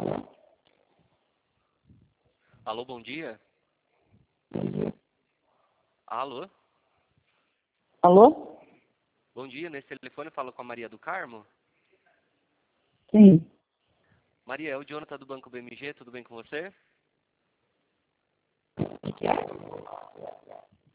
Alô, bom dia. Alô, Alô? bom dia. Nesse telefone eu falo com a Maria do Carmo. Sim. Maria, é o Jonathan do Banco BMG, tudo bem com você?